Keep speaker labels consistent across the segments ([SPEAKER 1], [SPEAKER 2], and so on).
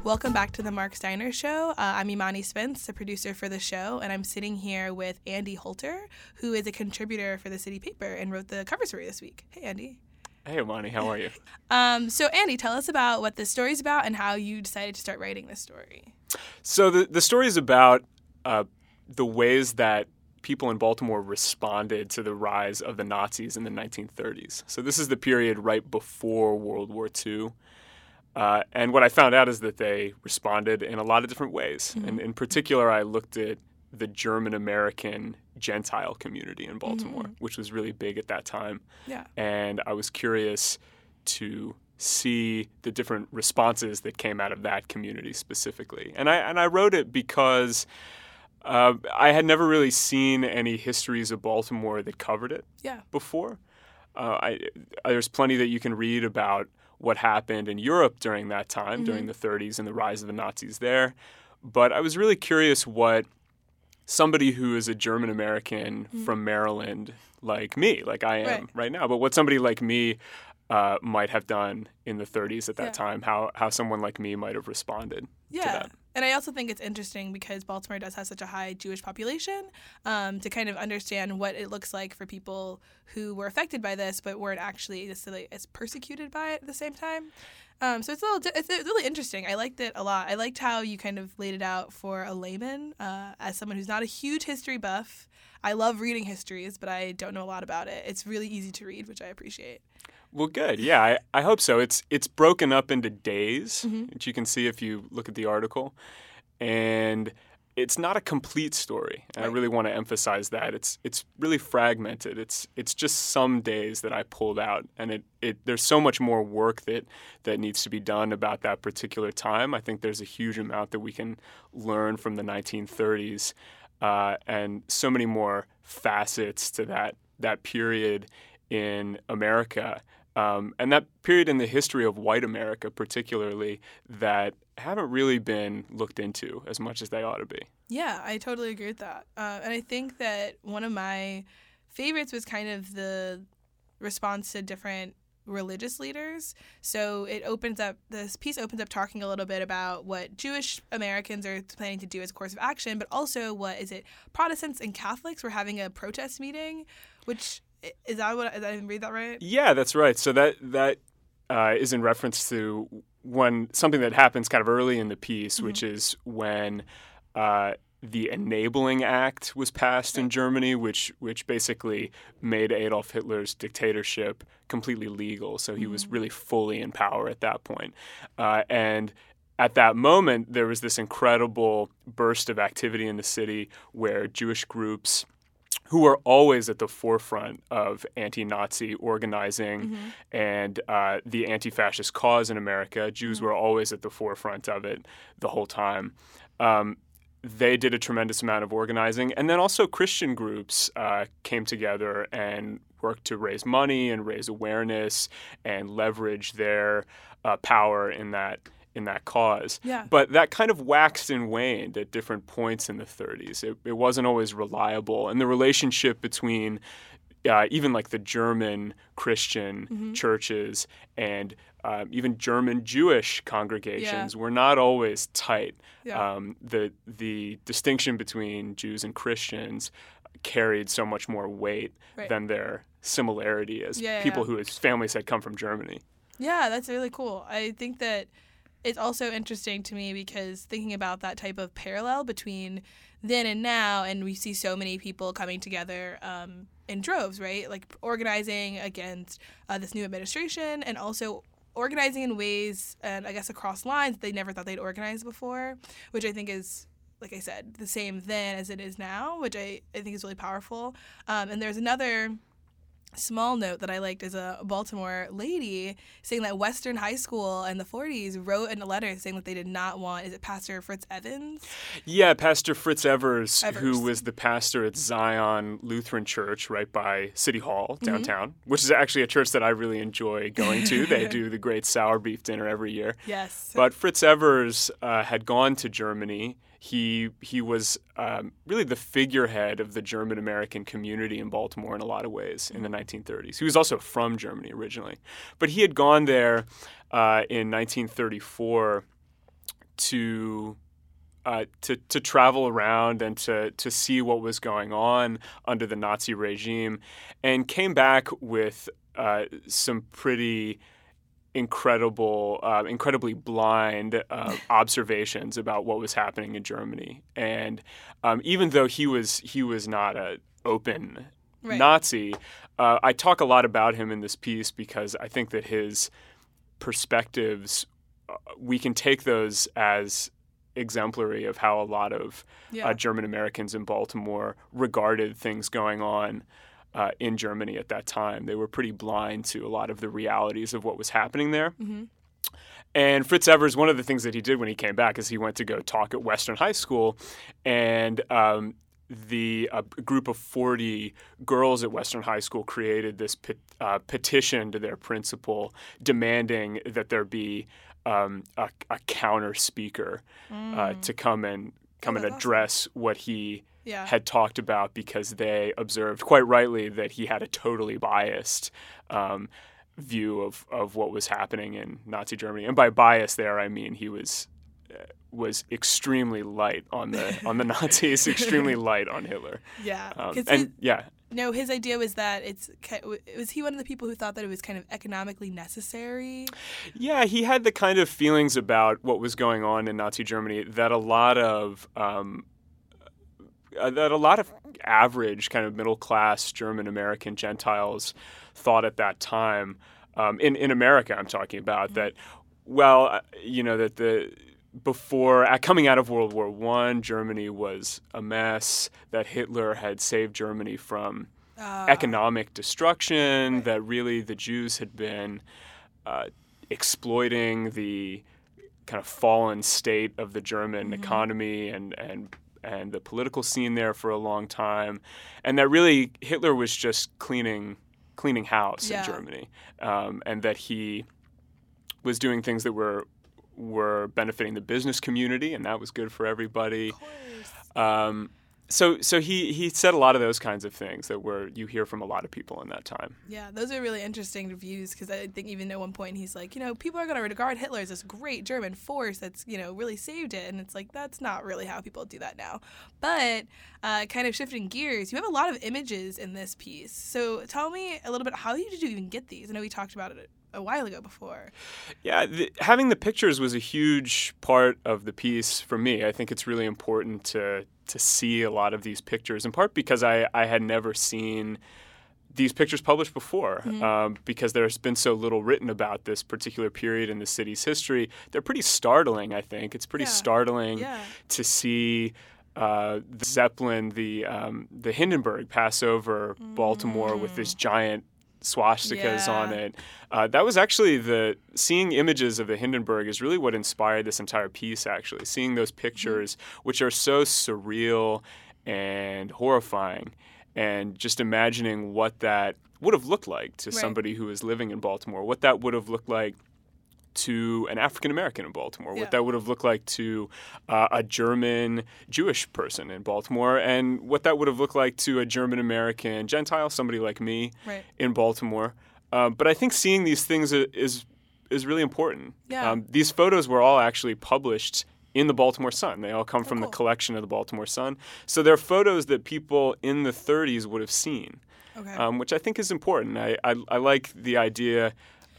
[SPEAKER 1] Welcome back to the Mark Steiner Show. I'm Imani Spence, the producer for the show, and I'm sitting here with Andy Holter, who is a contributor for the City Paper and wrote the cover story this week. Hey, Andy.
[SPEAKER 2] Hey, Imani, how are you?
[SPEAKER 1] So, Andy, tell us about what this story's about and how you decided to start writing this story.
[SPEAKER 2] So the story is about the ways that people in Baltimore responded to the rise of the Nazis in the 1930s. So this is the period right before World War II. And what I found out is that they responded in a lot of different ways. Mm-hmm. And in particular, I looked at the German-American Gentile community in Baltimore, which was really big at that time.
[SPEAKER 1] Yeah.
[SPEAKER 2] And I was curious to see the different responses that came out of that community specifically. And I wrote it because I had never really seen any histories of Baltimore that covered it before. There's plenty that you can read about what happened in Europe during that time, during the 30s and the rise of the Nazis there. But I was really curious what somebody who is a German-American from Maryland, like me, like I am right now, but what somebody like me might have done in the 30s at that time, how someone like me might have responded to that.
[SPEAKER 1] And I also think it's interesting because Baltimore does have such a high Jewish population to kind of understand what it looks like for people who were affected by this but weren't actually necessarily as persecuted by it at the same time. So it's really interesting. I liked it a lot. I liked how you kind of laid it out for a layman as someone who's not a huge history buff. I love reading histories, but I don't know a lot about it. It's really easy to read, which I appreciate.
[SPEAKER 2] Well, good. Yeah, I hope so. It's broken up into days, which you can see if you look at the article. And it's not a complete story. And I really want to emphasize that. It's really fragmented. It's just some days that I pulled out. And there's so much more work that needs to be done about that particular time. I think there's a huge amount that we can learn from the 1930s and so many more facets to that period in America. And that period in the history of white America particularly that haven't really been looked into as much as they ought to be.
[SPEAKER 1] Yeah, I totally agree with that. And I think that one of my favorites was kind of the response to different religious leaders. So this piece opens up talking a little bit about what Jewish Americans are planning to do as a course of action, but also Protestants and Catholics were having a protest meeting, which... Is that what I didn't read that right?
[SPEAKER 2] Yeah, that's right. So that is in reference to something that happens kind of early in the piece, which is when the Enabling Act was passed in Germany, which basically made Adolf Hitler's dictatorship completely legal. So he was really fully in power at that point. And at that moment, there was this incredible burst of activity in the city where Jewish groups who were always at the forefront of anti-Nazi organizing and the anti-fascist cause in America. Jews were always at the forefront of it the whole time. They did a tremendous amount of organizing. And then also Christian groups came together and worked to raise money and raise awareness and leverage their power in that cause.
[SPEAKER 1] Yeah.
[SPEAKER 2] But that kind of waxed and waned at different points in the 30s. It wasn't always reliable. And the relationship between even like the German Christian churches and even German Jewish congregations were not always tight.
[SPEAKER 1] Yeah.
[SPEAKER 2] The distinction between Jews and Christians carried so much more weight than their similarity as people whose families had come from Germany.
[SPEAKER 1] Yeah, that's really cool. I think that it's also interesting to me because thinking about that type of parallel between then and now, and we see so many people coming together in droves, right? Like organizing against this new administration and also organizing in ways, and I guess across lines, they never thought they'd organize before, which I think is, like I said, the same then as it is now, which I think is really powerful. And there's another small note that I liked is a Baltimore lady saying that Western High School in the 40s wrote in a letter saying that they did not want, is it Pastor Fritz Evans?
[SPEAKER 2] Yeah, Pastor Fritz Evers, who was the pastor at Zion Lutheran Church right by City Hall downtown, which is actually a church that I really enjoy going to. They do the great sour beef dinner every year.
[SPEAKER 1] Yes.
[SPEAKER 2] But Fritz Evers had gone to Germany. He was really the figurehead of the German-American community in Baltimore in a lot of ways in the 1930s. He was also from Germany originally. But he had gone there in 1934 to travel around and to see what was going on under the Nazi regime, and came back with some pretty incredibly blind observations about what was happening in Germany. And even though he was not an open Nazi, I talk a lot about him in this piece because I think that his perspectives, we can take those as exemplary of how a lot of German Americans in Baltimore regarded things going on in Germany at that time. They were pretty blind to a lot of the realities of what was happening there. Mm-hmm. And Fritz Evers, one of the things that he did when he came back is he went to go talk at Western High School, and a group of 40 girls at Western High School created this petition to their principal demanding that there be a counter speaker to come and address what he had talked about, because they observed quite rightly that he had a totally biased view of what was happening in Nazi Germany. And by bias there, I mean he was extremely light on the Nazis, extremely light on Hitler.
[SPEAKER 1] No, his idea was that was he one of the people who thought that it was kind of economically necessary?
[SPEAKER 2] Yeah, he had the kind of feelings about what was going on in Nazi Germany that a lot of average kind of middle class German American Gentiles thought at that time. In America, I'm talking about that. Well, before coming out of World War I, Germany was a mess, that Hitler had saved Germany from economic destruction, that really the Jews had been exploiting the kind of fallen state of the German economy and the political scene there for a long time, and that really Hitler was just cleaning house in Germany, and that he was doing things that were benefiting the business community, and that was good for everybody.
[SPEAKER 1] Of course.
[SPEAKER 2] So he said a lot of those kinds of things that you hear from a lot of people in that time.
[SPEAKER 1] Yeah, those are really interesting views, because I think even at one point he's like, people are going to regard Hitler as this great German force that's, really saved it. And it's like, that's not really how people do that now. But kind of shifting gears, you have a lot of images in this piece. So tell me a little bit, how did you even get these? I know we talked about it a while ago before.
[SPEAKER 2] Yeah, having the pictures was a huge part of the piece for me. I think it's really important to see a lot of these pictures, in part because I had never seen these pictures published before, because there's been so little written about this particular period in the city's history. They're pretty startling, I think. It's pretty startling to see the Zeppelin, the Hindenburg pass over Baltimore with this giant swastikas on it. That was actually seeing images of the Hindenburg is really what inspired this entire piece, actually. Seeing those pictures, which are so surreal and horrifying, and just imagining what that would have looked like to somebody who was living in Baltimore, what that would have looked like to an African American in Baltimore, what that would have looked like to a German Jewish person in Baltimore, and what that would have looked like to a German American Gentile, somebody like me in Baltimore. But I think seeing these things is really important.
[SPEAKER 1] Yeah.
[SPEAKER 2] These photos were all actually published in the Baltimore Sun. They all come from the collection of the Baltimore Sun. So they're photos that people in the 30s would have seen, which I think is important. I like the idea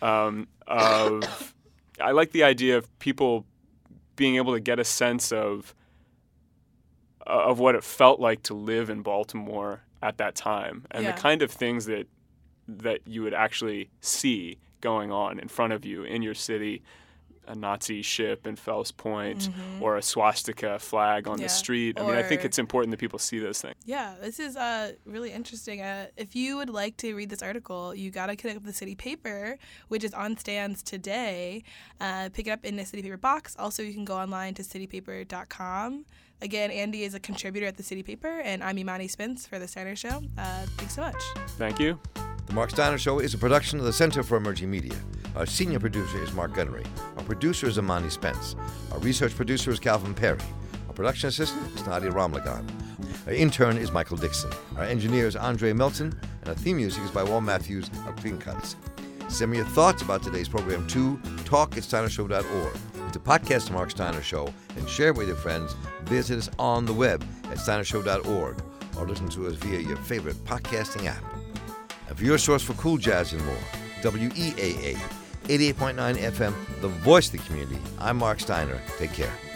[SPEAKER 2] of people being able to get a sense of what it felt like to live in Baltimore at that time, and the kind of things that you would actually see going on in front of you in your city. A Nazi ship in Fells Point, or a swastika flag on the street. I mean, I think it's important that people see those things.
[SPEAKER 1] Yeah, this is really interesting. If you would like to read this article, you got to connect with the City Paper, which is on stands today. Pick it up in the City Paper box. Also, you can go online to citypaper.com. Again, Andy is a contributor at the City Paper, and I'm Imani Spence for The Steiner Show. Thanks so much.
[SPEAKER 2] Thank you.
[SPEAKER 3] The Mark Steiner Show is a production of the Center for Emerging Media. Our senior producer is Mark Gunnery. Our producer is Imani Spence. Our research producer is Calvin Perry. Our production assistant is Nadia Ramlagan. Our intern is Michael Dixon. Our engineer is Andre Melton. And our theme music is by Wal Matthews of Clean Cuts. Send me your thoughts about today's program to talk@steinershow.org. It's a podcast of Mark Steiner Show, and share it with your friends. Visit us on the web at steinershow.org or listen to us via your favorite podcasting app. And for your source for cool jazz and more, WEAA 88.9 FM, the voice of the community. I'm Mark Steiner. Take care.